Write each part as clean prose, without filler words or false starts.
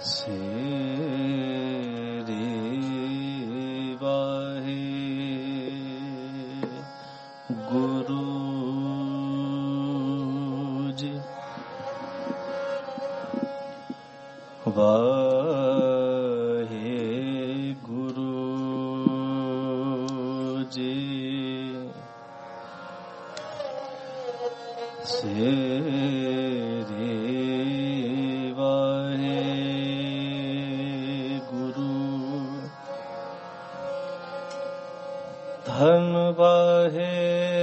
श्री वाहे गुरु जी वाहे गुरु जी धन वाहे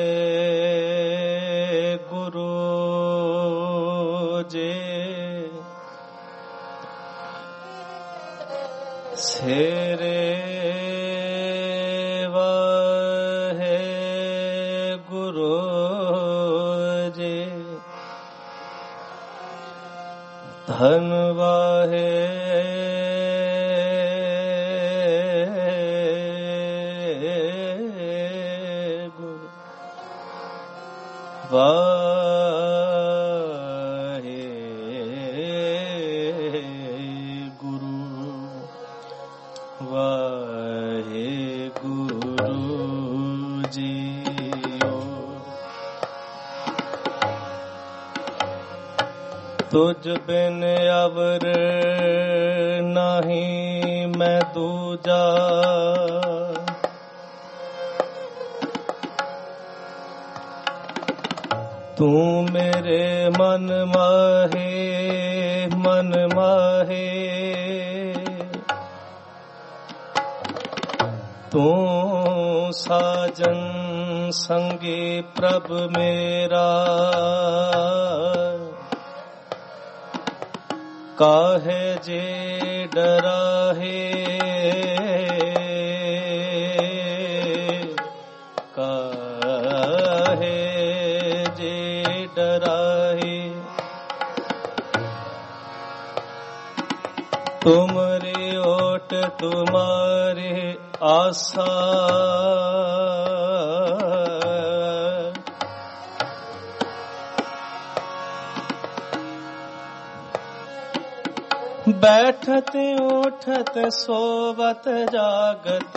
गुरु जी सेरे वाहे गुरु जी धन वाहे वाहे गुरु जी तुझ बिन अवर नहीं मैं दूजा तू मेरे मन माहे तू साजन संगी प्रभ मेरा काहे जे डराहे काहे जे डराहे तुमरे ओट तुम्हारे आशा बैठत उठत सोवत जागत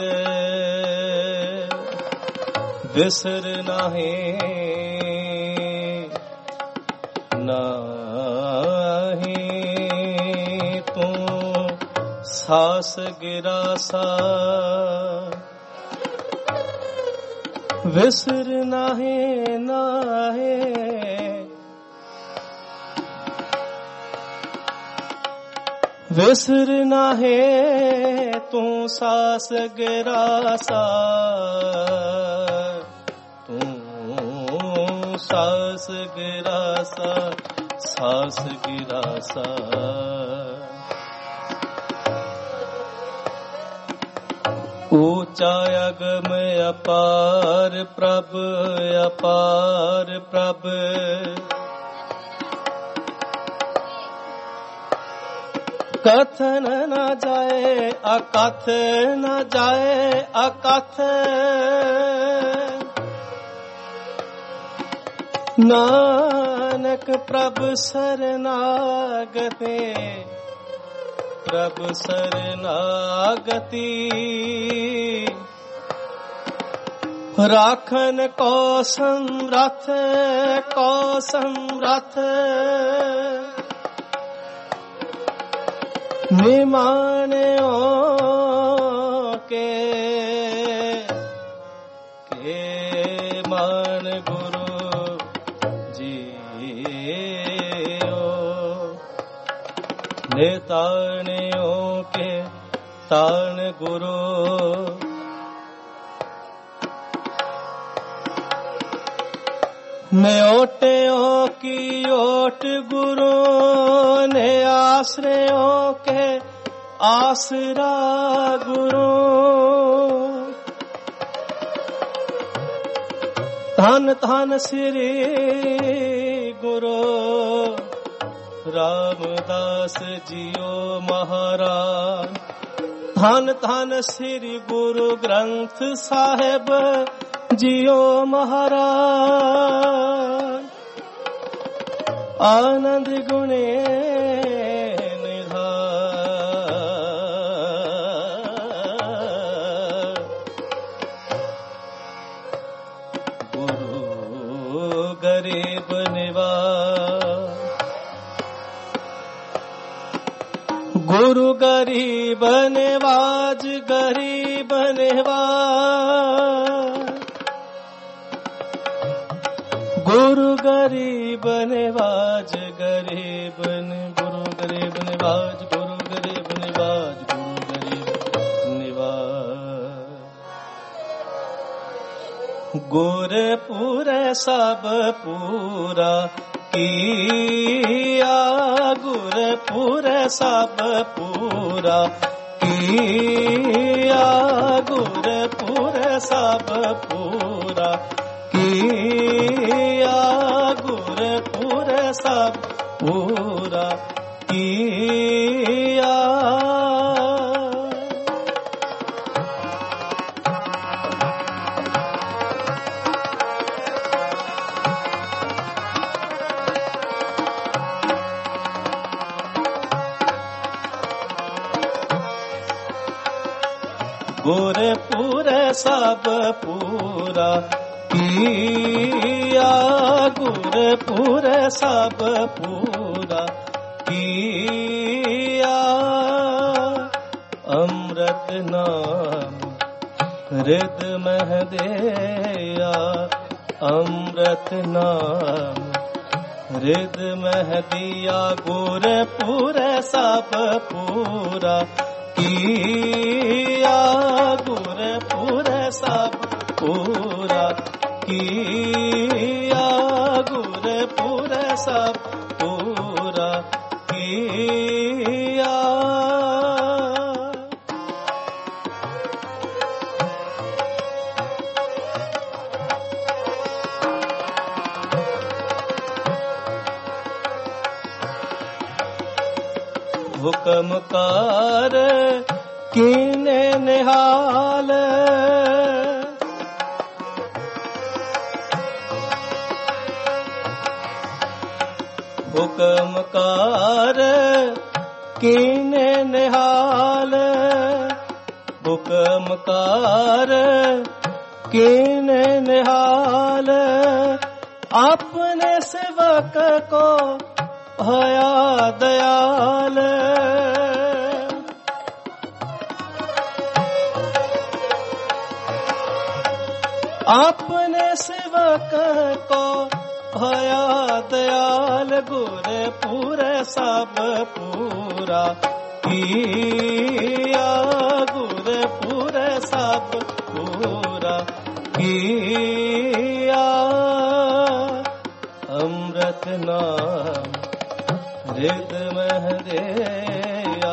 बिसर नाही तू सास गिरासा विसर नाही विसर नाहे तू सास गिरासा तू सास गिरासा ऊंचा अगम अपार प्रभ कथन न जाए अकथ न जाए अकथ नानक प्रभ शरणागते राखन को समरथ निमान्यो के मान गुरु जी नेतान्यो के तान गुरु ने ओट्यो की ओट गुरु ने आश्रयों के आसरा गुरु धन श्री गुरु रामदास जियो महाराज धन श्री गुरु ग्रंथ साहेब जियो महाराज आनंद गुणे निधान गुरु गरीब नवाज, गरीब नवाज, गुरु गरीब नवाज, गरीब गुरु गरीब नवाज, गुरु गरीब नवाज, गुरु गरीब नवाज। गुरपुर सब पूरा किया, गुरपुर सब पूरा किया, गुरपुर सब पूरा किया, गुरपुर सब पूरा किया। गुरपुर सब पूरा किया, गुरपुर सब पूरा किया। अमृत नाम हृद मह दिया, अमृत नाम हृद मह दिया। गुरपुर सब पूरा किया, गुरपुर सब पूरा किया, गुरपुर सब पूरा किया। हुक्मकार कीने निहाल, हुक्मकार कीने निहाल, हुक्मकार कीने निहाल। अपने सेवक को भया दयाल, अपने सेवक को भया दयाल। गुरपुर सब पूरा किया, गुरपुर सब पूरा किया। अमृत नाम हृद मह दिया,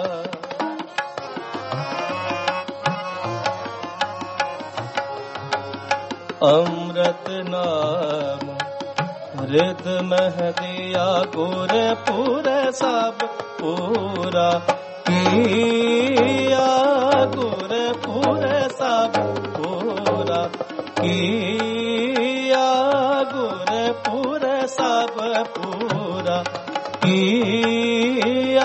अमृत नाम हृद मह दिया। गुरपुर सब पूरा किया, गुरपुर सब पूरा किया, गुरपुर सब पूरा किया।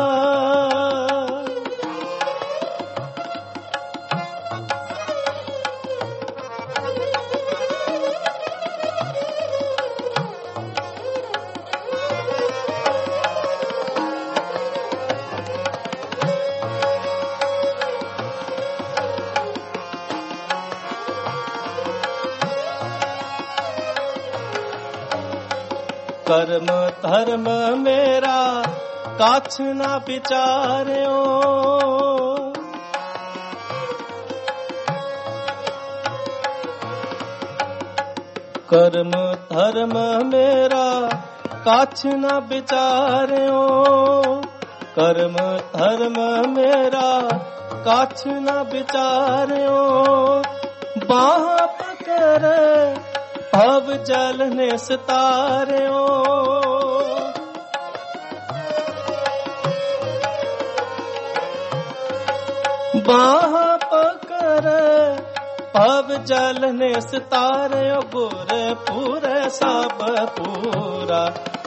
कर्म धर्म मेरा काछ ना विचार्यो, कर्म धर्म मेरा काछ ना विचार्यो, कर्म धर्म मेरा काछ ना विचार्यो। बाह पकड़ भव जल ने सितार्यो, बाह पकड़ भव जल ने सितार्यो। गुरपुर सब पूरा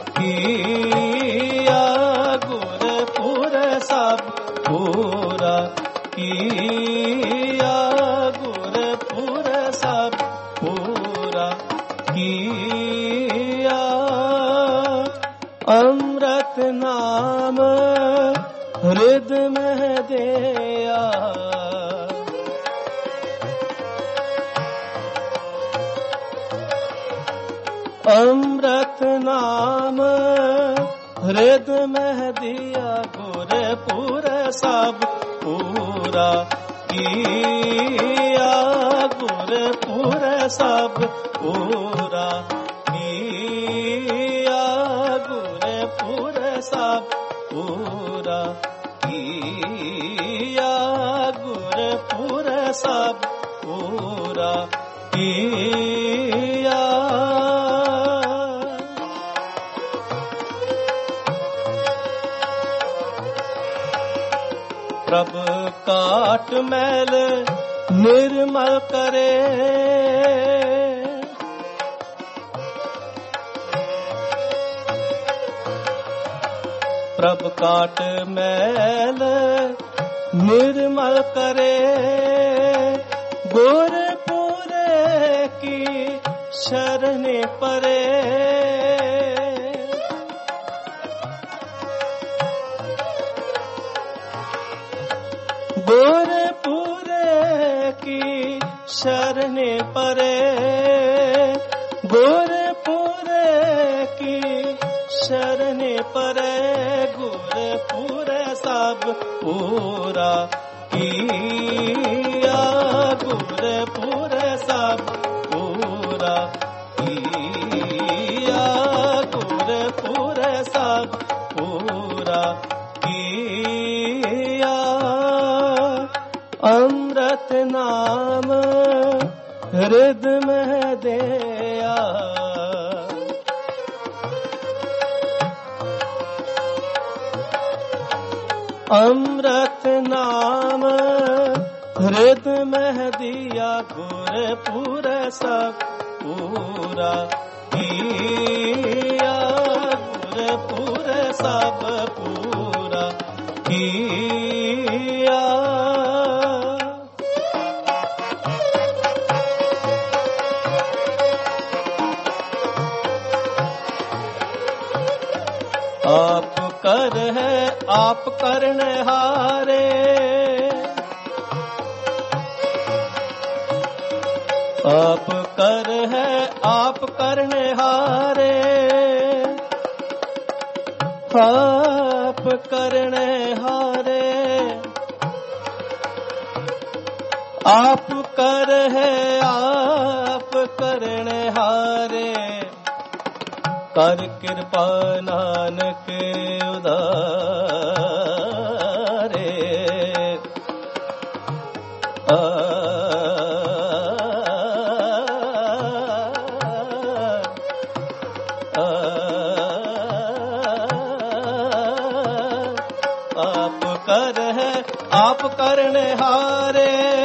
किया, गुरपुर सब पूरा किया, गुरपुर सब पूरा किया। अमृत नाम हृद में दिया, अमृत नाम हृद में दिया, गुरपुर सब पूरा किया, गुरपुर सब पूरा किया, गुरपुर सब पूरा किया, गुरपुर सब पूरा किया। प्रभु काट मैल निर्मल करे, प्रभु काट मैल निर्मल करे, गुरपुर की शरण परे, गुरपुर की शरण परे, गुरपुर की शरण परे, गुरपुर सब पूरा किया, गुरपुर सब पूरा किया, गुरपुर सब पूरा किया। अमृत नाम हृद में दिया, अमृत नाम हृद में दिया, गुरपुर सब पूरा किया, गुरपुर सब पूरा किया। आप कर है आप करने हारे, आप कर है आप करने हारे, आप करने हारे, आप कर है आप करने हारे, कर कृपा नानक उदारे, आप कर है आप करने हारे,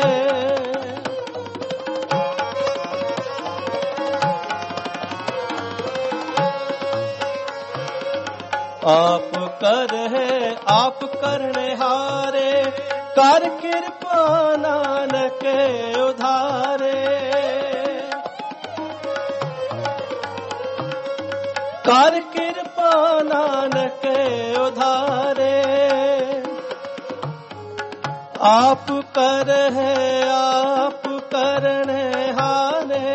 आप कर है आप करने हारे, कर कृपा नानक उधारे, कर कृपा नानक उधारे, आप कर है आप करने हारे,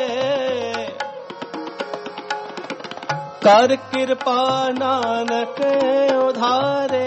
कर कृपा नानक उधारे,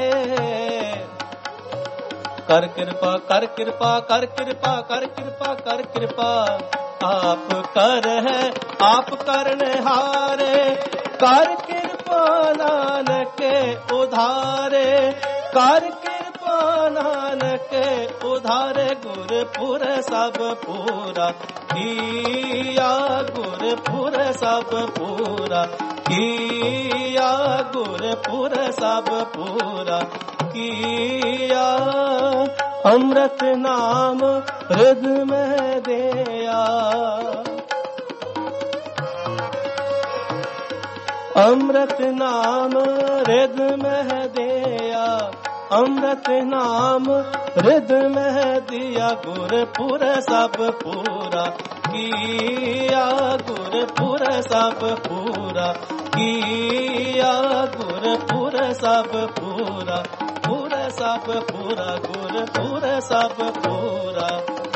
कर कृपा कर कृपा कर कृपा कर कृपा कर कृपा, आप कर है आप करने हारे, कर कृपा नानक उधारे, कर कृपा नानक उधारे, गुरपुर सब पूरा किया, गुरपुर सब पूरा किया, गुरपुर सब पूरा किया। अमृत नाम हृद में दिया, अमृत नाम हृद में दिया, अमृत नाम हृद में दिया, गुरपुर सब पूरा किया, गुरपुर सब पूरा किया, ਸਭ ਪੂਰਾ, ਪੂਰੇ ਸਭ ਪੂਰਾ, ਗੁਰ ਪੂਰੇ ਸਭ ਪੂਰਾ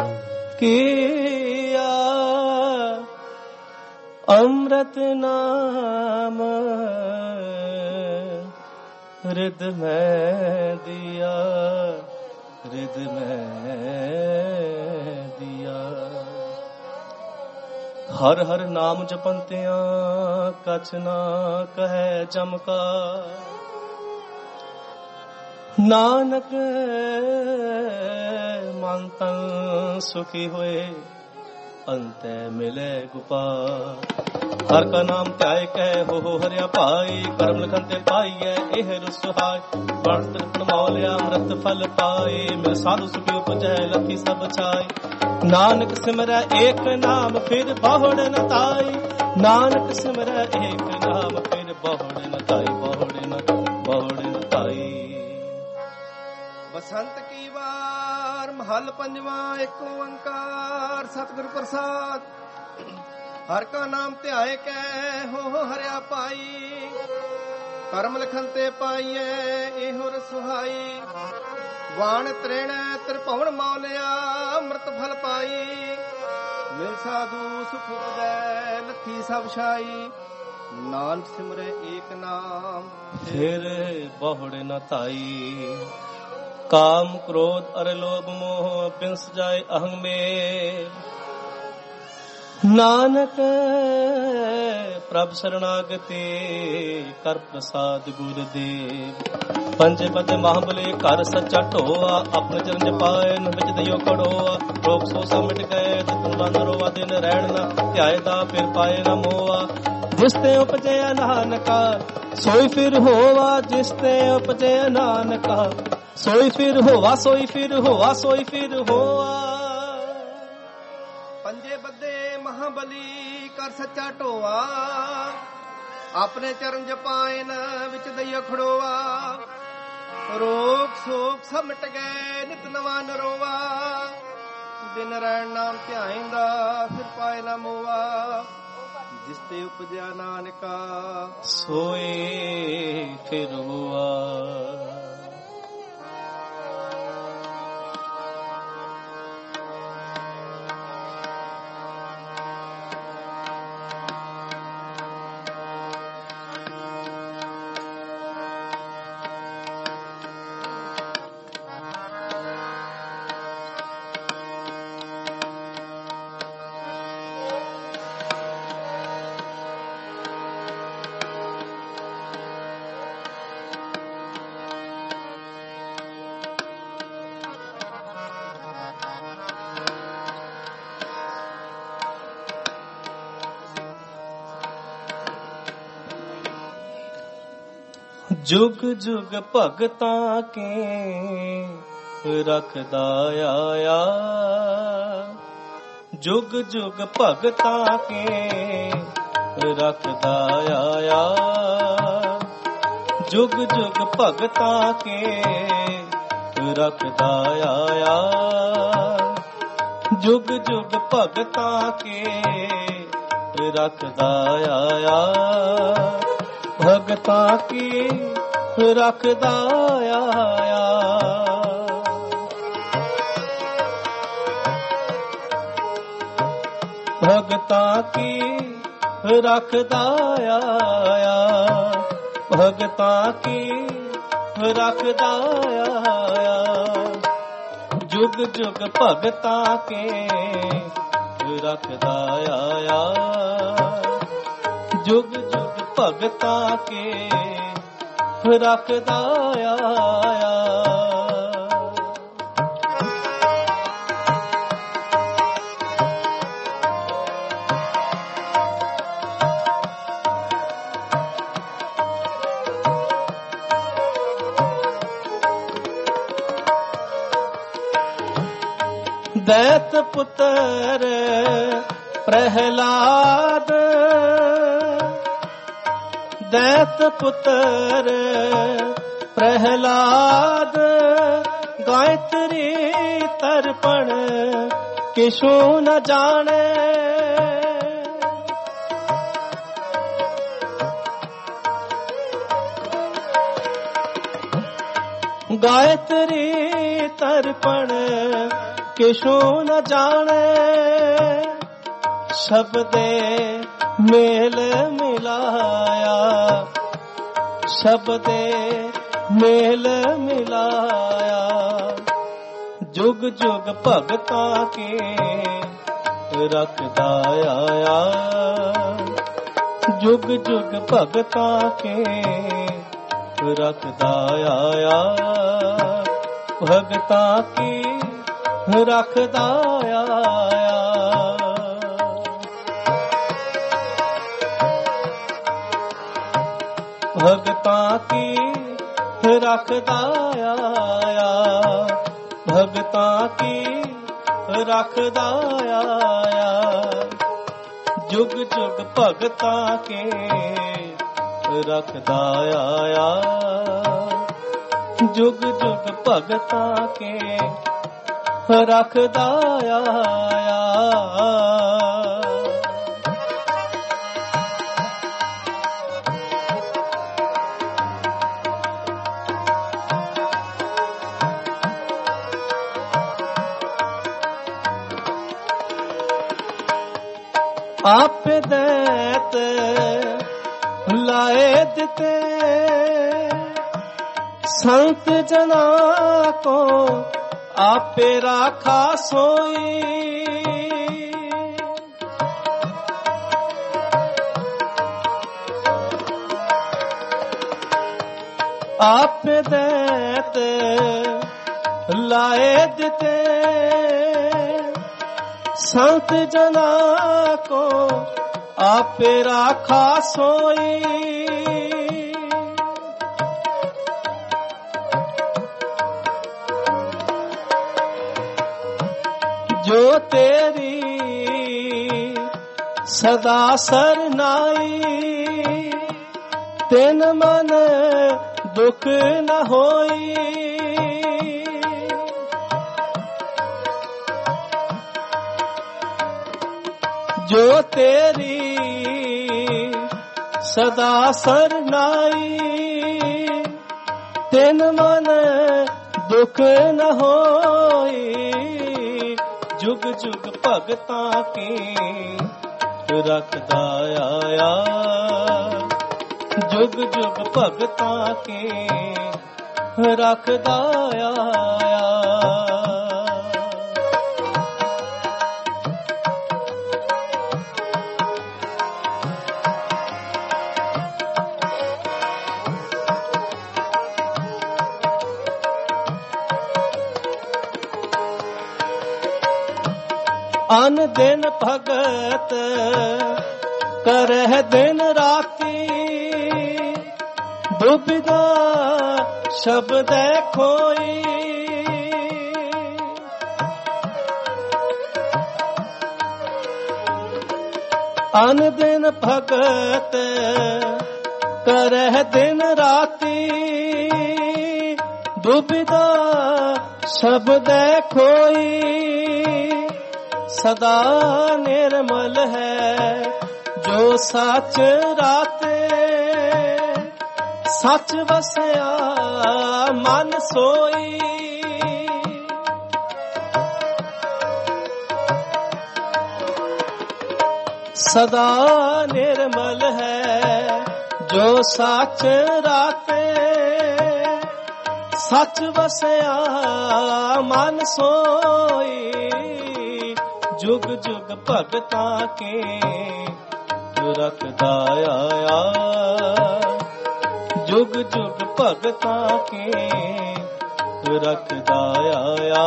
ਕੀਆ। ਅੰਮ੍ਰਿਤ ਨਾਮ ਰਿਦ ਮੈਂ ਦਿਆ, ਰਿਦ ਮੈਂ ਦਿਆ। ਹਰ ਹਰ ਨਾਮ ਜਪੰਤਿਆਂ ਕਛ ਨਾ ਕਹੈ ਜਮਕਾ। ਨਾਨਕ ਮਨ ਤਨ ਸੁਖੀ ਹੋਏ, ਅੰਤੈ ਮਿਲੇ ਗੁਪਾਲ। ਹਰ ਕਾ ਨਾਮ ਧਿਆਏ ਕਹਿ ਹੋ ਹਰਿਆ ਭਾਈ। ਕਰਮ ਲਿਖਨ ਤੇ ਪਾਈਐ ਇਹ ਰਸੁਹਾਇ। ਵਣ ਤ੍ਰਿਪਨ ਮੌਲਿਆ ਅੰਮ੍ਰਿਤ ਫਲ ਪਾਏ। ਮਿਲ ਸਾਧੂ ਸੁਖੀ ਉਪਜੈ ਲਖੀ ਸਭ ਛਾਈ। ਨਾਨਕ ਸਿਮਰੈ ਏਕ ਨਾਮ ਫਿਰ ਬਹੁੜ ਨ ਤਾਈ। ਨਾਨਕ ਸਿਮਰੈ ਏਕ ਨਾਮ ਫਿਰ ਬਹੁੜ ਨ ਤਾਈ, ਬਹੁੜ ਨ ਤਾਈ। ਬਸੰਤ ਕੀ ਵਾਰ ਮਹੱਲ ਪੰਜਵਾਂ। ਏਕ ਓੰਕਾਰ ਸਤਿਗੁਰ ਪ੍ਰਸਾਦ। ਹਰ ਕਾ ਨਾਮ ਧਿਆਏ ਕਹਿ ਹੋ ਹਰਿਆ ਭਾਈ। ਕਰਮ ਲਿਖਨ ਤੇ ਪਾਈਐ ਇਹੋ ਰਸੁਹਾਈ। ਵਾਣ ਤ੍ਰਿਣੈ ਤ੍ਰਿਭੁਵਨ ਮੌਲਿਆ ਅੰਮ੍ਰਿਤ ਫਲ ਪਾਈ। ਮਿਲ ਸਾਧੂ ਸੁਖ ਉਪਜੈ ਲੱਥੀ ਸਭ ਛਾਈ। ਨਾਨਕ ਸਿਮਰੈ ਏਕ ਨਾਮ ਫਿਰ ਬਹੁੜ ਨ ਤਾਈ। ਕਾਮ ਕ੍ਰੋਧ ਅਰ ਲੋਭ ਮੋਹ ਬਿੰਸ ਜਾਏ ਅਹੰ ਮੇ। ਨਾਨਕ ਪ੍ਰਭ ਸਰਣਾਗਤੇ ਕਰ ਪ੍ਰਸਾਦ ਗੁਰ ਦੇਵ। ਪੰਜ ਪਦ ਮਹਾਬਲੇ ਘਰ ਸੱਚਾ ਢੋਆ। ਆਪਣੇ ਚਰਨ ਜਪਾਏ ਨ ਵਿੱਚ ਦਈਓ ਖੜੋਆ। ਰੋਗ ਸੋ ਸਮਿਟ ਗਏ ਤਨ ਬੰਨ ਰੋਆ। ਦਿਨ ਰਹਿਣ ਨ ਧਿਆਏ ਦਾ ਫਿਰ ਪਾਏ ਨ ਮੋਆ। ਜਿਸ ਤੇ ਉਪਜਿਆ ਨਾਨਕਾ ਸੋਈ ਫਿਰ ਹੋਵਾ। ਜਿਸ ਤੇ ਉਪਜਿਆ ਨਾਨਕਾ ਸੋਈ ਫਿਰ ਹੋਵਾ, ਸੋਈ ਫਿਰ ਹੋਵਾ, ਸੋਈ ਫਿਰ ਹੋਆ। ਪੰਜੇ ਬੱਦੇ ਮਹਾਬਲੀ ਕਰ ਸੱਚਾ ਢੋਆ। ਆਪਣੇ ਚਰਨ ਜਪਾਇਨ ਵਿੱਚ ਦਈਓ ਖੜੋਆ। ਰੋਗ ਸੋਗ ਸਭ ਮਿਟ ਗਏ ਨਿਤ ਨਵਾਂ ਨਰੋਆ। ਦਿਨ ਰਹਿਣ ਨਾਮ ਧਿਆਇਂਦਾ ਫਿਰ ਪਾਏ ਨਾ ਮੋਆ। ਜਿਸ ਤੇ ਉਪਜਿਆ ਨਾਨਕਾ ਸੋਏ ਫਿਰ ਹੋਆ। जुग जुग भगतां के रखदा आया। जुग जुग भगतां के रखदा आया। जुग जुग भगतां के रखदा आया। जुग जुग भगतां के रखदा आया। भगतां की रखदा आया। भगतां की रखदा आया। भगतां की रखदा आया। जुग जुग भगतां के रखदा आया। जुग जुग भगतां के रखदा आया। दैत पुत्र प्रहलाद। दैत पुत्र प्रहलाद। गायत्री तर्पण किशु न जाने। ਗਾਇਤਰੀ ਤਰਪਣ ਕਿਛੂ ਨ ਜਾਣੈ, ਸ਼ਬਦੇ ਮੇਲ ਮਿਲਾਇਆ, ਸ਼ਬਦੇ ਮੇਲ ਮਿਲਾਇਆ। ਜੁਗ ਜੁਗ ਭਗਤਾਂ ਕੇ ਰੱਖਦਾ ਆਇਆ, ਜੁਗ ਜੁਗ ਭਗਤਾਂ ਕੇ ਰੱਖਦਾ ਆਇਆ, ਭਗਤਾਂ ਕੀ ਰੱਖਦਾ ਆਇਆ। ਭਗਤਾਂ ਕੀ ਰੱਖਦਾ ਆਇਆ, ਭਗਤਾਂ ਕੀ ਰੱਖਦਾ ਆਇਆ। ਜੁਗ ਜੁਗ ਭਗਤਾਂ ਕੇ ਰੱਖਦਾ ਆਇਆ, ਜੁਗ ਜੁਗ ਭਗਤਾਂ ਕੇ ਰੱਖਦਾ ਆਇਆ। ਆਪ ਦੈਤ ਲਾਏ ਦਿੱਤੇ, ਸੰਤ ਜਨਾ ਕੋ ਆਪੇ ਰਾਖਾ ਸੋਈ। ਆਪ ਦੈਤ ਲਾਏ ਦਿੱਤੇ, ਸੰਤ ਜਨਾ ਕੋ ਆਪੇ ਰਾਖਾ ਸੋਈ। ਜੋ ਤੇਰੀ ਸਦਾ ਸਰਨਾਈ, ਤਿਨ ਮਨ ਦੁਖ ਨ ਹੋਈ। ਜੋ ਤੇਰੀ ਸਦਾ ਸਰਨਾਈ, ਤਿਨ ਮਨ ਦੁਖ ਨ ਹੋਈ। ਜੁਗ ਜੁਗ ਭਗਤਾਂ ਕੀ ਰੱਖਦਾ ਆਇਆ, ਜੁਗ ਜੁਗ ਭਗਤਾਂ ਕੀ ਰੱਖਦਾ ਆਇਆ। ਅਨ ਦਿਨ ਭਗਤ ਕਰਹਿ ਦਿਨ ਰਾਤੀ, ਦੁਬਿਧਾ ਸ਼ਬਦੈ ਖੋਈ। ਅਨ ਦਿਨ ਭਗਤ ਕਰਹਿ ਦਿਨ ਰਾਤੀ, ਦੁਬਿਧਾ ਸ਼ਬਦੈ ਖੋਈ। ਸਦਾ ਨਿਰਮਲ ਹੈ ਜੋ ਸੱਚ ਰਾਤੇ, ਸੱਚ ਵਸਿਆ ਮਨ ਸੋਈ। ਸਦਾ ਨਿਰਮਲ ਹੈ ਜੋ ਸੱਚ ਰਾਤੇ, ਸੱਚ ਵਸਿਆ ਮਨ ਸੋਈ। ਜੁਗ ਜੁਗ ਭਗਤਾਂ ਕੇ ਰੱਖਦਾ ਆਇਆ, ਜੁਗ ਜੁਗ ਭਗਤਾਂ ਕੇ ਰੱਖਦਾ ਆਇਆ।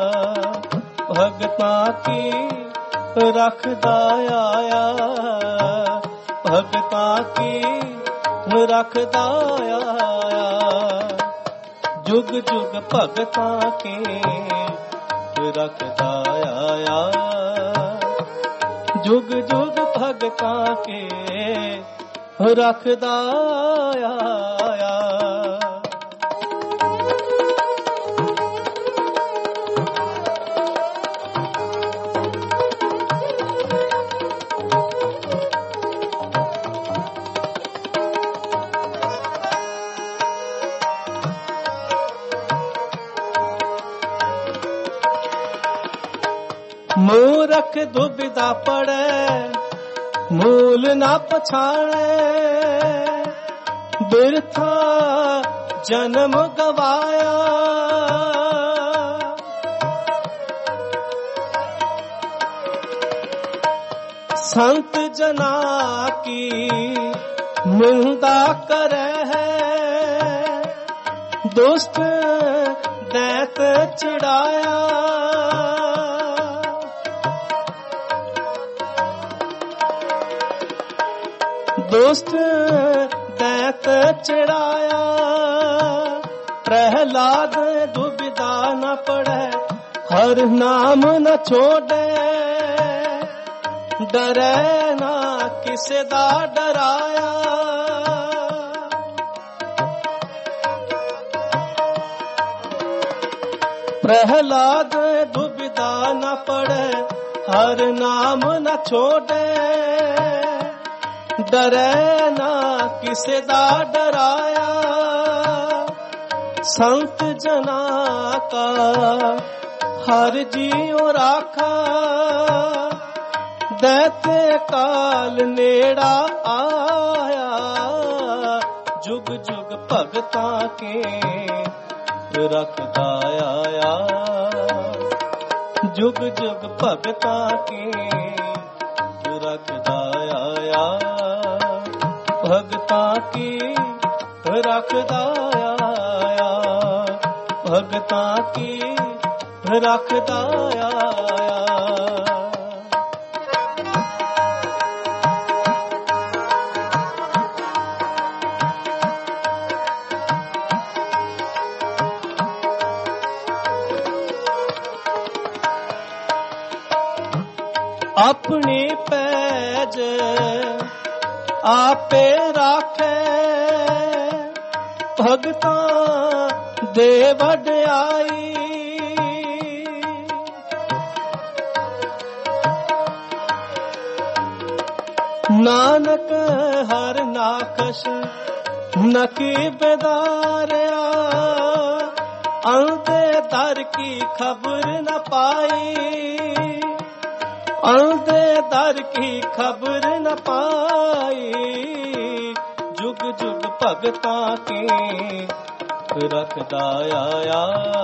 ਭਗਤਾਂ ਕੀ ਰੱਖਦਾ ਆਇਆ, ਭਗਤਾਂ ਕੀ ਰੱਖਦਾ ਆਇਆ। ਜੁਗ ਜੁਗ ਭਗਤਾਂ ਕੇ ਰੱਖਦਾ ਆਇਆ, ਜੁਗ ਜੁਗ ਭਗਤਾਂ ਕੇ ਰੱਖਦਾ ਆਇਆ। मूरख दुविधा पड़े मूल ना पछाणे, बिरथा जन्म गवाया। संत जना की निंदा करे है, दुष्ट दैत चिढ़ाया। दुष्ट दैत चिढ़ाया, प्रहलाद दुविधा न पड़े, हर नाम न छोड़े, डरे ना किसे दा डराया। प्रहलाद दुविधा न पड़े, हर नाम न छोड़े, डरे ना किसे दा डराया। संत जना का हर जियो राखा, दैते काल नेड़ा आया। जुग जुग भगता के रखदा आया, जुग जुग भगता के रखदा आया। भगता की रखदा आया, भगता की रखदा आया। अपनी पैज आपे राखे, भगता दे वड्याई। नानक हर नाखश नकी बेदारिया, अंधे दर की खबर न पाई, अंधे दर की खबर न पाई। जुग जुग भगता के रखदा आया,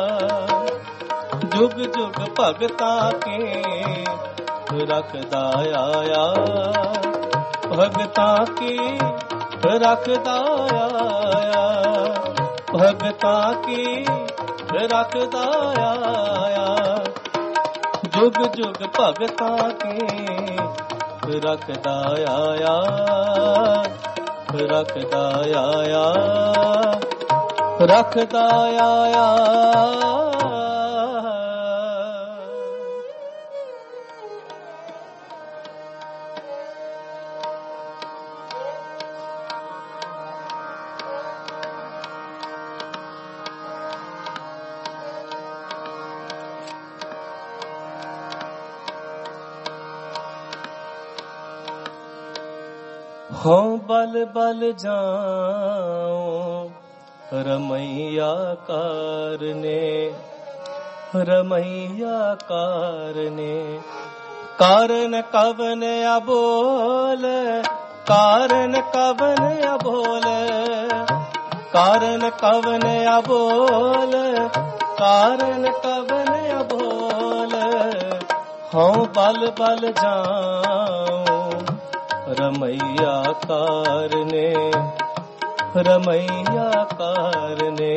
जुग जुग भगता के रखदा आया। भगता की रखदा आया, भगता की रखदा आया। जुग जुग भगता के रखदा आया, रखदा आया, रखदा आया। हो बल बल जाऊं रमैया कारने, रमैया कारने। कारण कवन अबोल, कारण कवन अबोल, कारण कवन अबोल, कारण कवन अबोल। हो बल बल जाऊं रमैया कारने, रमैया कारने।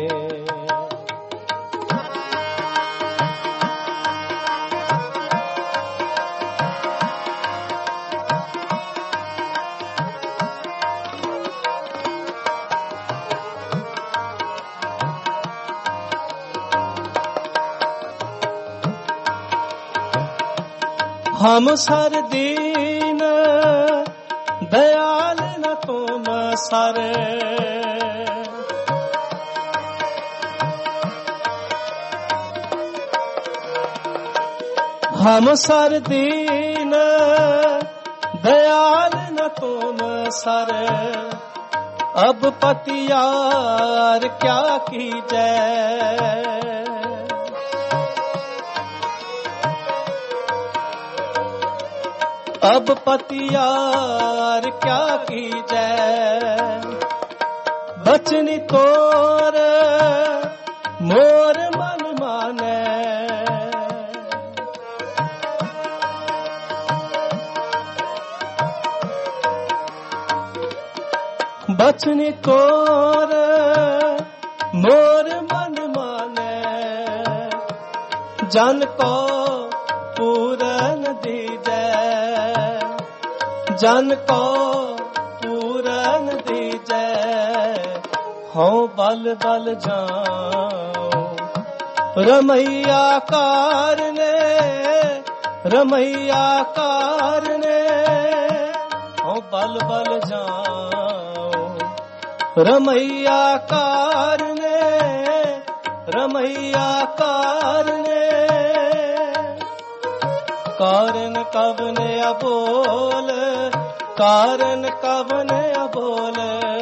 हम सर दीन दयाल न तुम सर, हम सर दीन दयाल न तुम सर। अब पतियार क्या कीजै, अब पतियार क्या कीजै, बचनी तोर मोर मन मानै। बचनी तोर मोर मन मानै, जन को पूरन दीजै, जन को पूरन दीजै। हूँ बल बल जाऊं रमैया कारने, रमैया कारने। हूँ बल बल जाऊं रमैया कारने, रमैया कारने। कारण कवन अबोल, कारण कवन अबोल।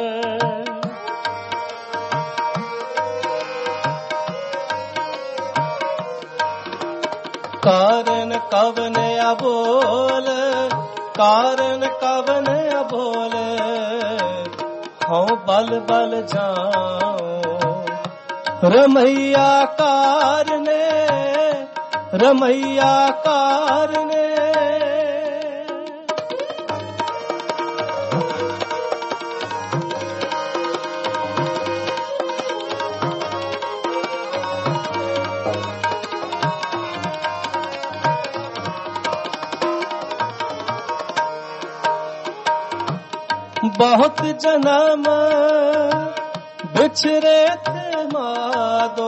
कारण कवन अबोल, कारण कवन अबोल। हूँ बल बल जाऊं रमैया कारने, रमैया कारने। बहुत जन्म बिछरे थे मादो,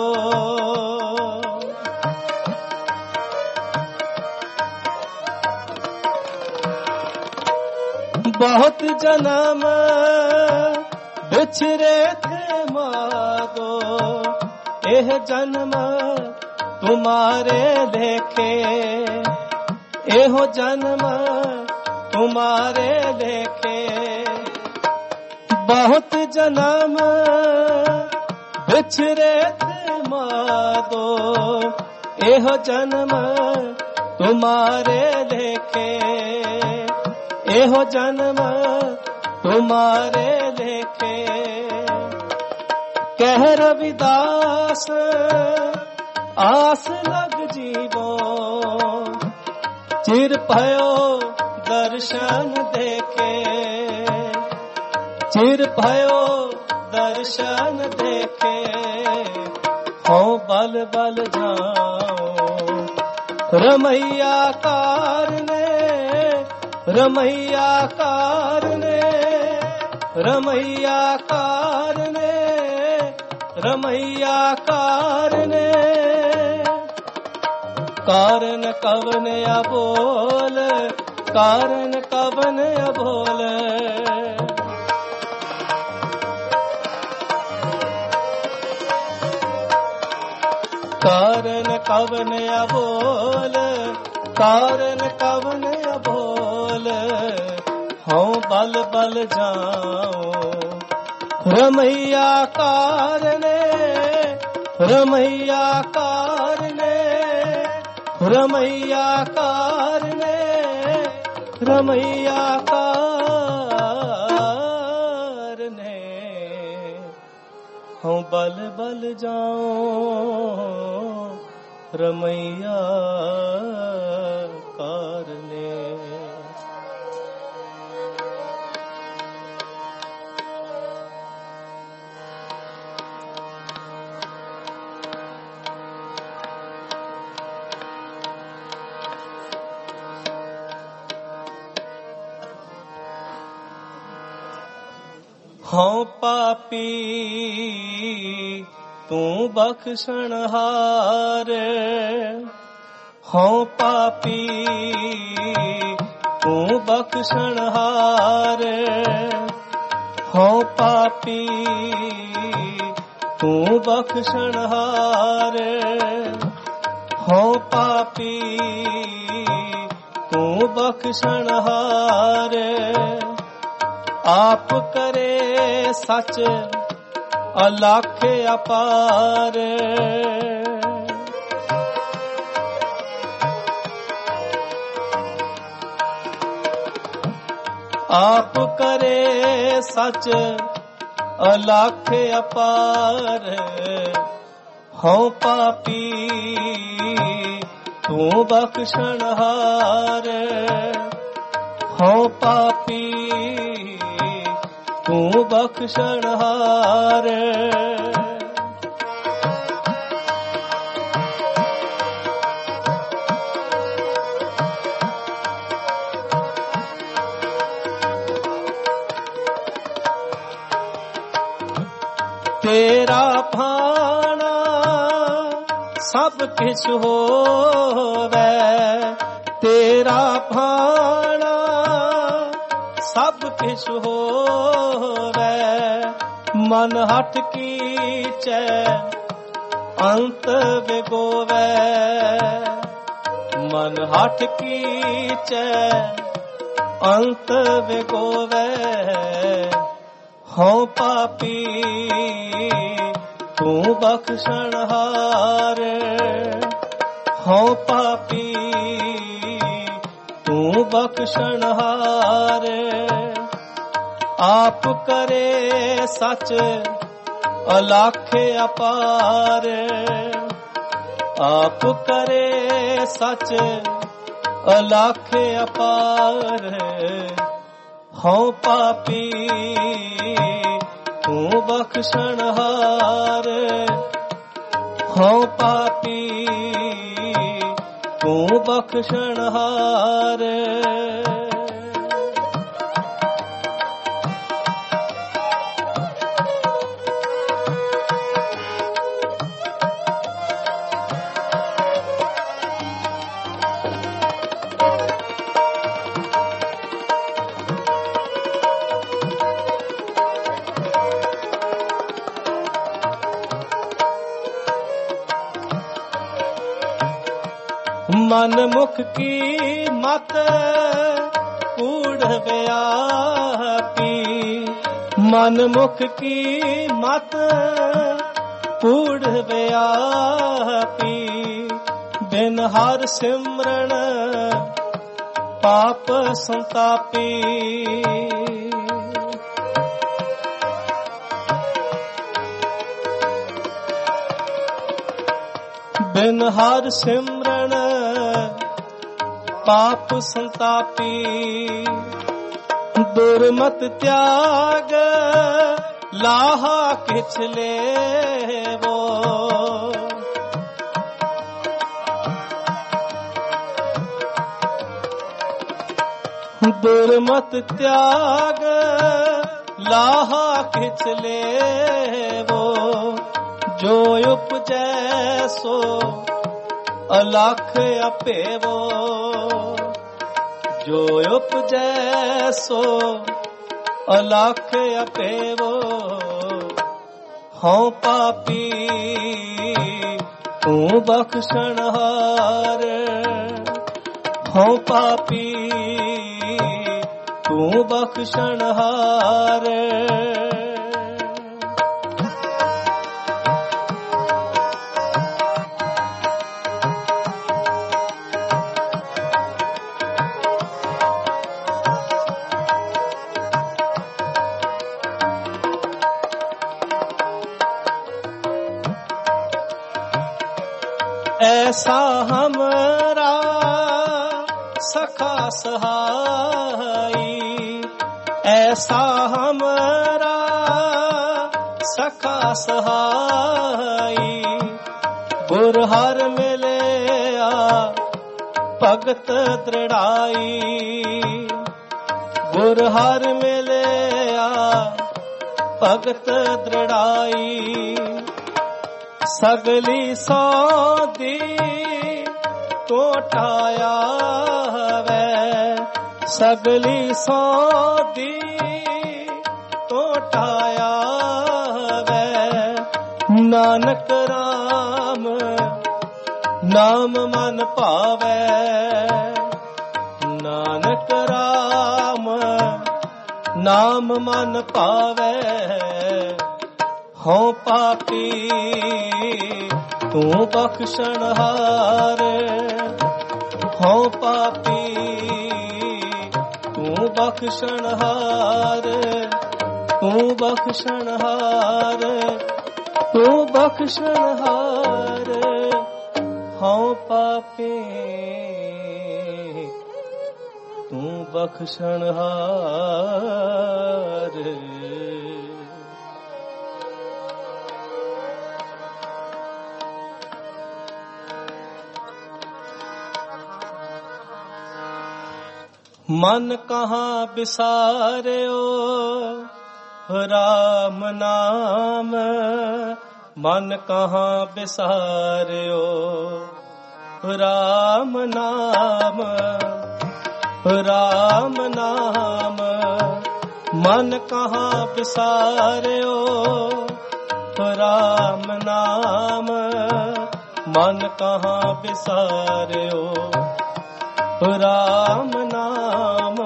बहुत जन्म बिछरे थे मादो। एह जन्म तुम्हारे देखे, एहो जन्म तुम्हारे देखे। बहुत जन्म बिछरे थे मादो, एह जन्म तुम्हारे देखे, एहो जन्म तुम्हारे देखे। कह रविदास आस लग जीवो, चिर भयो दर्शन देखे, चिर भयो दर्शन देखे। हूँ बल बल जाऊं रमैया कारने, रमैया कारने, रमैया कारने, रमैया कारने। कारण कवन अबोल, कारण कवन अबोल। कारण कवन अबोल, कारण कवन अबोल। हूँ बल बल जाऊं रमैया कारने, रमैया कारने, रमैया कारने, रमैया कारने। हूँ बल बल जाऊं रमैया कारने। हूँ पापी तू बख्शनहार, हूँ पापी तू बख्शनहार, हूँ पापी तू बख्शनहार, हूँ पापी तू बख्शनहार। आप करे सच अलाख अपार, ਆਪ ਕਰੇ ਸੱਚ ਅਲਖ ਅਪਾਰ। ਹਉ ਪਾਪੀ ਤੂੰ ਬਖਸ਼ਣਹਾਰ। ਹਉ ਪਾਪੀ ਤੂੰ ਬਖਸ਼ਣਹਾਰ। ਤੇਰਾ ਭਾਣਾ ਸਭ ਕਿਛ ਹੋਵੇ। ਤੇਰਾ ਭਾਣਾ ਸਭ ਕਿਛ ਹੋਵੇ। ਮਨ ਹਟ ਕੀਚੈ ਅੰਤ ਵਿਗੋਵੇ। ਮਨ ਹਟ ਕੀਚੈ ਅੰਤ ਵਿਗੋਵੇ। ਹਉ ਪਾਪੀ ਤੂੰ ਬਖਸ਼ਣਹਾਰ। ਹਉ ਪਾਪੀ ਤੂੰ ਬਖਸ਼ਣਹਾਰ। ਆਪ ਕਰੇ ਸੱਚ ਅਲਖ ਅਪਾਰ। ਆਪ ਕਰੇ ਸੱਚ ਅਲਖ ਅਪਾਰ। ਹਉ ਪਾਪੀ ਤੂੰ ਬਖਸ਼ਣਹਾਰ। ਹਉ ਪਾਪੀ ਤੂੰ ਬਖਸ਼ਣਹਾਰ। ਮਨ ਮੁਖ ਕੀ ਮਤ ਕੂੜ ਵਿਆਪੀ। ਮਨ ਮੁਖ ਕੀ ਮਤ ਕੂੜ ਵਿਆਪੀ। ਬਿਨ ਹਰ ਸਿਮਰਨ ਪਾਪ ਸੰਤਾਪੀ। ਬਿਨ ਹਰ ਸਿਮਰਨ ਪਾਪ ਸੰਤਾਪੀ। ਦੁਰਮਤ ਤਿਆਗ ਲਾਹਾ ਕਿਛ ਲੇਵੋ। ਦੁਰਮਤ ਤਿਆਗ ਲਾਹਾ ਕਿਛ ਲੇਵੋ। ਜੋ ਉਪਜੈ ਸੋ ਅਲਖ ਅਪੇਵੋ। ਜੋ ਉਪਜੈ ਸੋ ਅਲਖ ਅਪੇਵੋ। ਹਉ ਪਾਪੀ ਤੂੰ ਬਖਸ਼ਣਹਾਰ। ਹਉ ਪਾਪੀ ਤੂੰ ਬਖਸ਼ਣਹਾਰ। ऐसा हमरा सखा सहाई। ऐसा हमरा सखा सहाई। गुर हर मिलया भगत दृढ़ाई। गुर हर मिलया भगत दृढ़ाई। सगली सौदी तो ठाया वै। सगली सौदी तो ठाया वै। नानक राम नाम मन भावै। नानक राम नाम मन भावै। हूँ पापी तू बख्शनहार। हूँ पापी तू ਬਖਸ਼ਣਹਾਰ, ਤੂੰ ਬਖਸ਼ਣਹਾਰ, ਤੂੰ ਬਖਸ਼ਣਹਾਰ। ਹਉ ਪਾਪੀ ਤੂੰ ਬਖਸ਼ਣਹਾਰ। ਮਨ ਕਹਾਂ ਬਿਸਾਰਿਓ ਰਾਮ ਨਾਮ, ਮਨ ਕਹਾਂ ਬਿਸਾਰਿਓ ਰਾਮ ਨਾਮ, ਰਾਮ ਨਾਮ। ਮਨ ਕਹਾਂ ਬਿਸਾਰਿਓ ਰਾਮ ਨਾਮ, ਮਨ ਕਹਾਂ ਬਿਸਾਰਿਓ ਰਾਮ ਨਾਮ,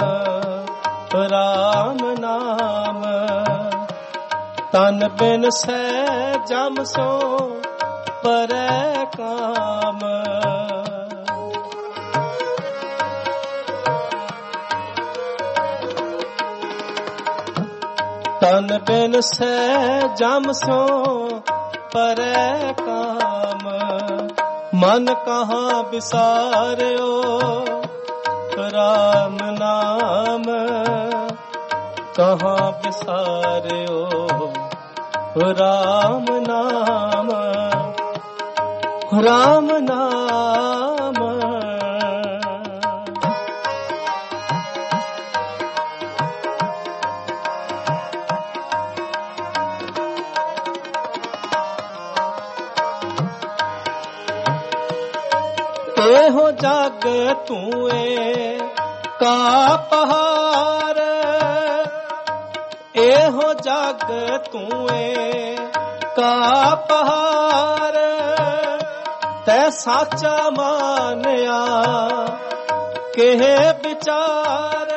ਰਾਮ ਨਾਮ। ਤਨ ਬਿਨ ਸਹਿ ਜਮ ਸੋ ਪਰੈ ਕਾਮ, ਤਨ ਬਿਨ ਸਹਿ ਜਮ ਸੋ ਪਰੈ ਕਾਮ। ਮਨ ਕਹਾਂ ਬਿਸਾਰਿਓ ਰਾਮ ਨਾਮ, ਕਹਾਂ ਬਿਸਾਰਿਓ ਰਾਮ ਨਾਮ, ਰਾਮ ਨਾਮ। ਇਹੋ ਜਗ ਤੂਏ ਕਾ ਪਹਾਰ, ਇਹੋ ਜਗ ਤੂਏ ਕਾ ਪਹਾਰ। ਤੈ ਸਾਚਾ ਮਾਨਿਆ ਕਿਹ ਵਿਚਾਰ,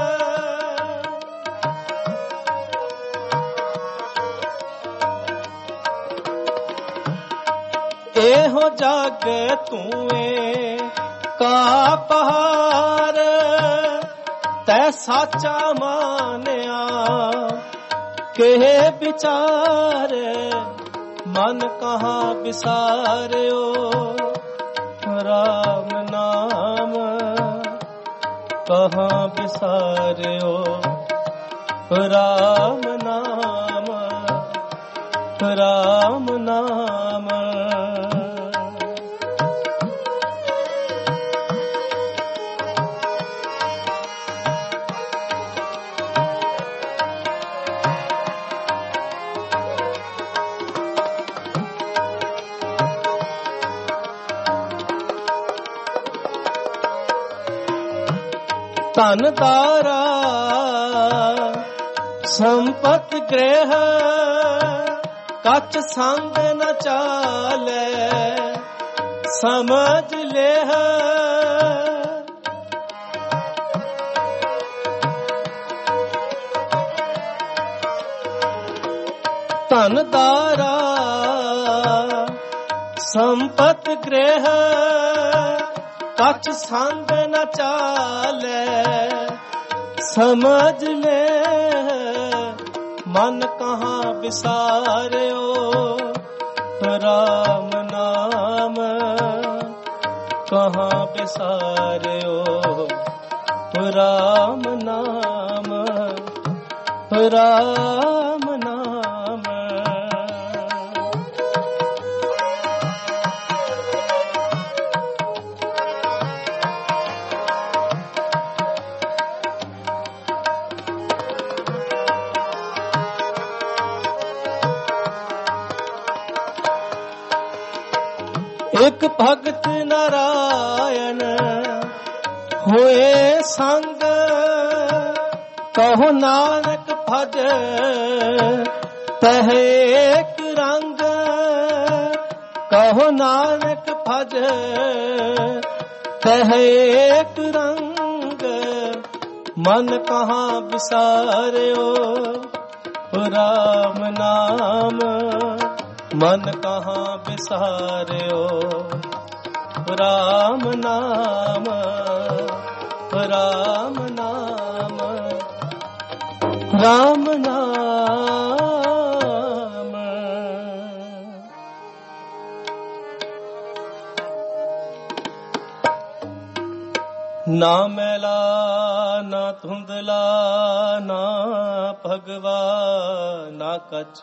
ਇਹੋ ਜਗ ਤੂਏ ਕਾ ਪਹਾਰ। ਤੈ ਸਾਚਾ ਮਾਨਿਆ ਕਿਹ ਵਿਚਾਰ। ਮਨ ਕਹਾਂ ਬਿਸਾਰਿਓ ਰਾਮ ਨਾਮ, ਕਹਾਂ ਬਿਸਾਰਿਓ ਰਾਮ ਨਾਮ, ਰਾਮ ਨਾਮ। ਧਨ ਤਾਰਾ ਸੰਪਤ ਗ੍ਰਹਿ, ਕਛ ਸੰਗ ਨ ਚਾਲੈ ਸਮਝ ਲੇਹ। ਧਨ ਤਾਰਾ ਸੰਪਤ ਗ੍ਰਹਿ, ਕਛ ਸੰਗ ਨ ਚਾਲੈ ਸਮਝ ਲੈ। ਮਨ ਕਹਾਂ ਬਿਸਾਰਿਓ ਰਾਮ ਨਾਮ, ਕਹਾਂ ਬਿਸਾਰਿਓ ਰਾਮ ਨਾਮ, ਰਾਮ ਨਾਮ। ਇਕ ਭਗਤ ਨਾਰਾਇਣ ਹੋਏ ਸੰਗ, ਕਹੋ ਨਾਨਕ ਭਜ ਤਹ ਏਕ ਰੰਗ। ਕਹੋ ਨਾਨਕ ਭਜ ਤਹ ਏਕ ਰੰਗ। ਮਨ ਕਹਾਂ ਬਿਸਾਰਿਓ ਰਾਮ ਨਾਮ, ਮਨ ਕਹਾਂ ਬਿਸਾਰਿਓ ਰਾਮ ਨਾਮ, ਰਾਮ ਨਾਮ, ਰਾਮ ਨਾਮ। ਨਾ ਮੈਲਾ ਨਾ ਧੁੰਦਲਾ, ਨਾ ਭਗਵਾ ਨਾ ਕਛ,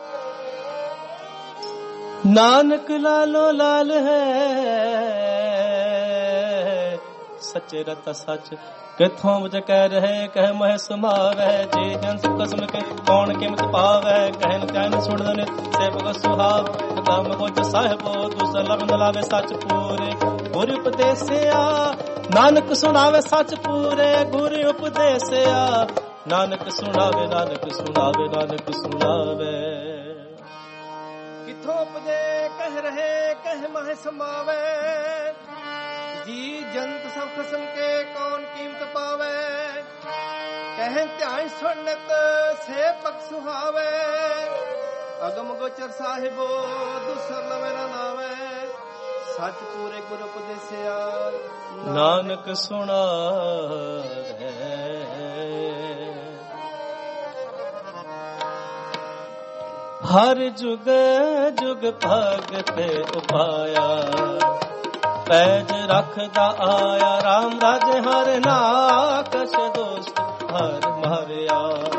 ਨਾਨਕ ਲਾਲੋ ਲਾਲ ਹੈ। ਸੱਚੇ ਰਤ ਸੱਚ ਕਿਥੋਂ ਮੁਝ ਕਹਿ ਰਹੇ, ਕਹਿ ਮਹਿ ਸਮਾਵੈ। ਜੇ ਜਨ ਸੁਖ ਕਸਮ ਕੇ ਕੌਣ ਕਿਮਤ ਪਾਵੈ, ਕਹਿਨ ਕਹਿਨ ਸੁਣਨ ਸੇਵਕ ਸੁਹਾਵ। ਕਦਮ ਗੋਚ ਸਾਹਿਬੋ ਦੁਸਰ ਲਬਨ ਲਾਵੇ ਸੱਚ ਪੂਰੇ, ਗੁਰ ਉਪਦੇਸਿਆ ਨਾਨਕ ਸੁਣਾਵੇ ਸੱਚ ਪੂਰੇ। ਗੁਰ ਉਪਦੇਸਿਆ ਨਾਨਕ ਸੁਣਾਵੇ, ਨਾਨਕ ਸੁਣਾਵੇ, ਨਾਨਕ ਸੁਣਾਵੇ। ਕਿਥੋਂ ਉਪਜੇ ਕਹਿ ਰਹੇ, ਕਹਿ ਮਹਿ ਸਮਾਵੈ। ਜੀ ਜੰਤ ਸਭ ਖਸਮ ਕੇ ਕੌਣ ਕੀਮਤ ਪਾਵੇ, ਕਹਿ ਧਿਆਨ ਸੁਣਤ ਸੇ ਪਕ ਸੁਹਾਵੇ। ਅਗਮ ਗੋਚਰ ਸਾਹਿਬੋ ਦੁਸਰ ਲਵੇ ਨਾ ਨਾਵੇ, ਸੱਚ ਪੂਰੇ ਗੁਰ ਉਪਦੇਸਿਆ ਨਾਨਕ ਸੁਣਾਵੇ। ਹਰ ਜੁਗ ਜੁਗ ਭਗਤ ਉਪਾਇਆ, ਪੈਜ ਰੱਖਦਾ ਆਇਆ। ਰਾਮ ਰਾਜੇ ਹਰ ਨਾਕਸ਼ ਦੋਸਤ ਹਰ ਮਾਰਿਆ।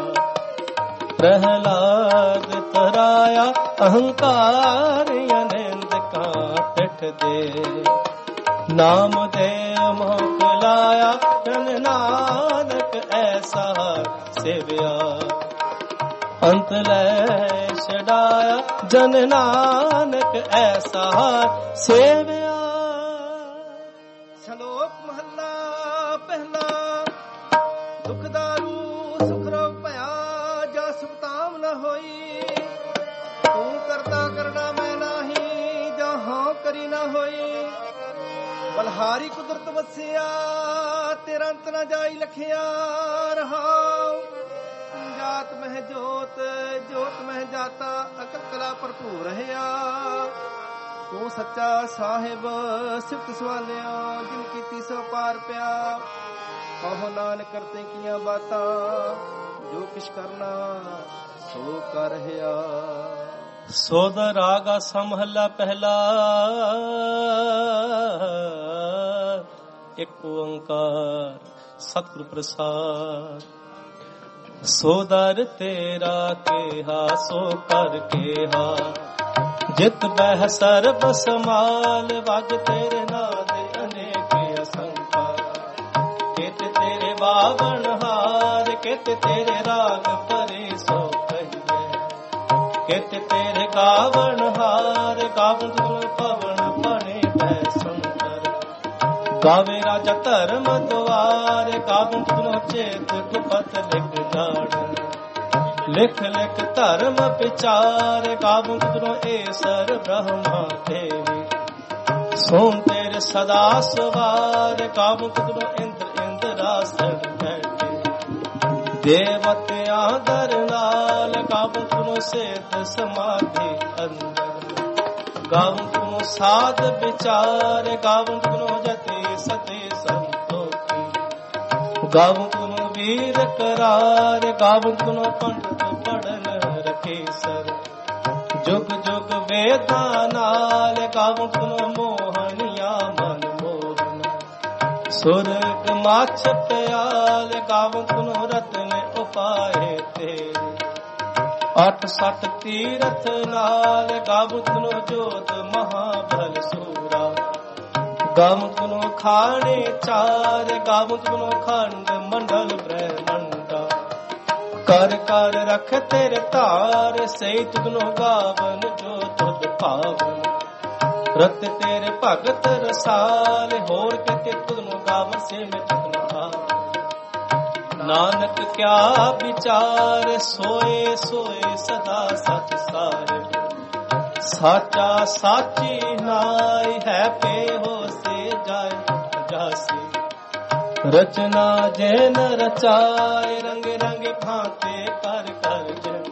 ਪ੍ਰਹਿਲਾਦ ਤਰਾਇਆ ਅਹੰਕਾਰ, ਅਨੰਦ ਕਾ ਪਿੱਠ ਦੇ। ਨਾਮ ਦੇ ਮੋਖ ਲਾਇਆ, ਜਨ ਨਾਨਕ ਐਸਾ ਸੇਵਿਆ। ਅੰਤ ਲੈ ਛਡਾਇਆ, ਜਨ ਨਾਨਕ ਐਸਾ ਸੇਵਿਆ। ਸ਼ਲੋਕ ਮਹੱਲਾ ਪਹਿਲਾ। ਦੁਖ ਦਾਰੂ ਸੁਖ ਰੋਗ ਭਇਆ, ਜਾ ਸੁਖਤਾਮ ਨ ਹੋਈ। ਤੂੰ ਕਰਤਾ ਕਰਨਾ ਮੈਂ ਨਾਹੀ, ਜਾ ਹਾਂ ਕਰੀ ਨਾ ਹੋਈ। ਬਲਹਾਰੀ ਕੁਦਰਤ ਵਸਿਆ, ਤੇਰਾ ਅੰਤ ਨ ਜਾਈ ਲਖਿਆ। ਰਹਾਉ ਜਾਤ ਮਹਿ ਜੋਤ, ਜੋਤ ਮਹਿ ਜਾਤਾ। ਅਕਲ ਕਲਾ ਭਰਪੂਰ ਰਹਿਆ। ਤੂੰ ਸੱਚਾ ਸਾਹਿਬ ਸਿਫਤ ਸਵਾਲਿਆ, ਜਿਨ ਕੀਤੀ ਸੋ ਪਾਰ ਪਿਆ। ਕਹੋ ਨਾਨਕ ਕਰਤੇ ਕੀਆਂ ਬਾਤਾਂ, ਜੋ ਕਿਛ ਕਰਨਾ ਸੋ ਕਰ ਰਹਿਆ। ਸੋਦ ਰਾਗਾ ਸਮਹਲਾ ਪਹਿਲਾ। ਇੱਕ ਓੰਕਾਰ ਸਤਿਗੁਰ ਪ੍ਰਸਾਦ। ਸੋਦਰ ਤੇਰਾ ਕੇਹਾ ਸੋ ਕਰ ਕੇਹਾ, ਜਿਤ ਬਹਿ ਸਰਬ ਸਮਾਲ। ਵਜ ਤੇਰੇ ਨਾਦ ਅਨੇਕ ਅਸੰਕਾਰ, ਕਿਤ ਤੇਰੇ ਬਾਵਨ ਹਾਰ। ਕਿਤ ਤੇਰੇ ਰਾਗ ਪਰੇ ਸੋ ਕਹੀਏ, ਕਿਤ ਤੇਰੇ ਗਾਵਨ ਹਾਰ। ਗਾਵਨ ਤੁਮ ਪਵਨ ਬਣੇ ਬੈ ਸੰਕਰ, ਗਾਵੇ ਰਾਜਾ ਧਰਮ ਦੁਆਰ। ਗਾਵਨ ਤੁਮ ਚੇਤ ਗੁਪਤ ਲਿਖ ਜਾਣ, ਲਿਖ ਲਿਖ ਧਰਮ ਵਿਚਾਰ। ਗਾਵਨ ਤੁਮ ਏਸਰ ਬ੍ਰਹਮਾ ਦੇਵੀ, ਸੋਮ ਤੇਰੇ ਸਦਾ ਸਵਾਰ। ਗਾਵਨ ਤੁਮ ਇੰਦਰ ਇੰਦਰਾਸਨ ਬੈਠੇ, ਦੇਵਤਿਆਂ ਦਰ ਨਾਲ। ਗਾਵਨ ਤੁਮ ਸੇਧ ਸਮਾਧੀ ਅੰਦਰ, ਗਾਵਨ ਤੁਮ ਸਾਧ ਵਿਚਾਰ। ਗਾਵਨ ਤੁਮ ਜਤੀ ਸਤੀ ਸੰਤੋਖੀ, ਗਾਵਨ ਤੁਮ ਵੀਰ ਕਰਾਰ। ਗਾਵਨ ਤੁਮ ਪੰਡਤ ਪੜਨ ਰਖੇ ਸਰ, ਜੁਗ ਜੁਗ ਵੇਦਾਂ ਨਾਲ। ਗਾਵਨ ਤੁਮ ਮੋਹਨੀਆ ਮਨ ਮੋਹਨ, ਸੁਰਗ ਮਾਛ ਪਿਆਲ। ਗਾਵਨ ਤੁਮ ਰਤਨ ਉਪਾਏ ਤੇਰੇ, ਅਠ ਸਠ ਤੀਰਥ ਨਾਲ। ਗਾਵਨ ਤੁਮ ਜੋਤ ਮਹਾਬਲ ਸੂਰਾ, ਗਾਵਨ ਤੁਮ ਖਾਣੇ ਚਾਰ। ਗਾਵਨ ਤੁਮ ਖੰਡ ਮੰਡਲ ਬ੍ਰਹਮੰਡਾ, ਕਰ ਕਰ ਰਖ ਤੇਰੇ ਧਾਰ। ਸਹੀ ਤੁਧਨੋ ਗਾਵਨ ਜੋ ਤੁਧ ਭਾਵਨ, ਰਤ ਤੇਰੇ ਭਗਤ ਰਸਾਲ। ਹੋਰ ਕਿਤੇ ਤੁਧਨੋ ਗਾਵਨ ਸੇ ਮੈਂ ਤੁਧਨੋ ਭਾਵ। ਨਾਨਕ ਕਿਆ ਵਿਚਾਰ, ਸੋਏ ਸੋਏ ਸਦਾ ਸਚ ਸਾਹਿਬ। ਸਾਚਾ ਸਾਚੀ ਨਾਇ ਹੈ, ਪੇ ਹੋ ਸੇ ਜਾਏ ਜਾਸੀ। ਰਚਨਾ ਜੈਨ ਰਚਾਏ, ਰੰਗ ਰੰਗ ਭਾਂਤੇ ਕਰ ਕਰ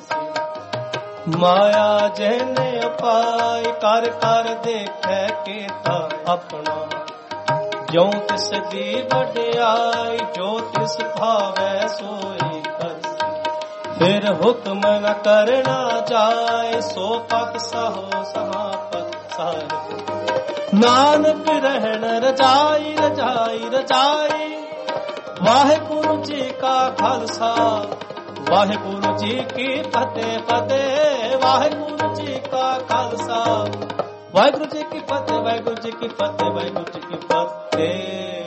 ਜੈਸੀ। ਮਾਇਆ ਜੈਨ ਉਪਾਇ, ਕਰ ਕਰ ਦੇਖੈ ਕੀਤਾ ਆਪਣਾ। ਜਿਉ ਤਿਸ ਦੀ ਵਡਿਆਈ, ਜੋ ਤਿਸ ਭਾਵੈ ਸੋਈ ਕਰਸੀ। ਫਿਰ ਹੁਕਮ ਨ ਕਰਨਾ ਜਾਏ, ਸੋ ਪਤ ਸਹੋ ਸਹਾਪਤ ਸਾਹਿਬ। ਨਾਨਕ ਰਹਿਣ ਰਜਾਈ ਰਜਾਈ ਰਜਾਈ। ਵਾਹਿਗੁਰੂ ਜੀ ਕਾ ਖਾਲਸਾ, ਵਾਹਿਗੁਰੂ ਜੀ ਕੀ ਫਤਿਹ ਫਤਿਹ। ਵਾਹਿਗੁਰੂ ਜੀ ਕਾ ਖਾਲਸਾ, ਵਾਹਿਗੁਰੂ ਜੀ ਕੀ ਫਤਿਹ, ਵਾਹਿਗੁਰੂ ਜੀ ਕੀ ਫਤਿਹ, ਵਾਹਿਗੁਰੂ ਜੀ ਕੀ ਫਤਿਹ।